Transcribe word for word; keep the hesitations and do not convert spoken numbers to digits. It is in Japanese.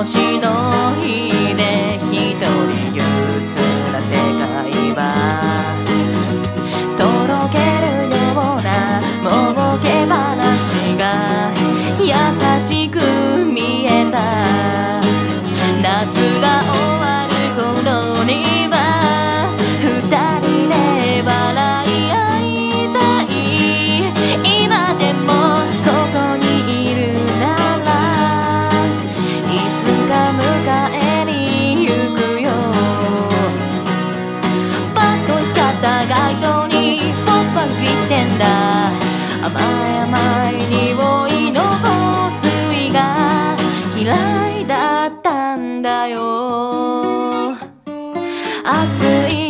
しの日で一人憂鬱な世界はとろけるような儲け話が優しく見えた。夏が終わる頃には二人で笑い合いたい。今でもそこにいるならいつか迎えに行くよ。パッと光った街灯にポッパ吹いてんだ。甘い甘い匂いの香水が嫌いだったんだよ。暑い